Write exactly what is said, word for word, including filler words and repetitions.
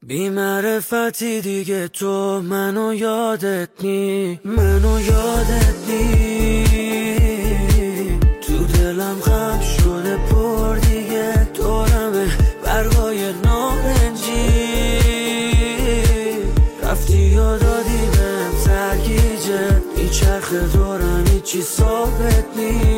بی معرفتی دیگه تو منو یادت نی، منو یادت نی. تو دلم غم شده پر دیگه، دورمه برگای نارنجی. رفتی و دادی بهم سرگیجه، میچرخه دورم هیچی ثابت نی.